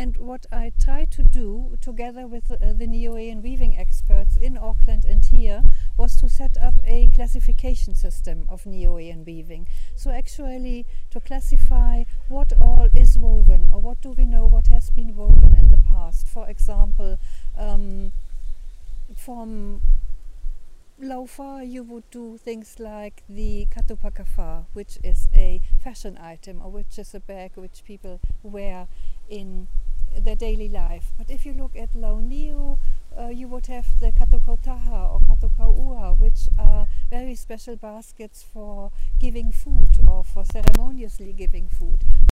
And what I tried to do, together with the Niuean weaving experts in Auckland and here, was to set up a classification system of Niuean weaving. So actually to classify what all is woven, or what do we know what has been woven in the past. For example, from Laufa you would do things like the katupakafa, which is a fashion item, or which is a bag which people wear in their daily life. But if you look at Launiu, you would have the katukautaha or katukauua, which are very special baskets for giving food or for ceremoniously giving food.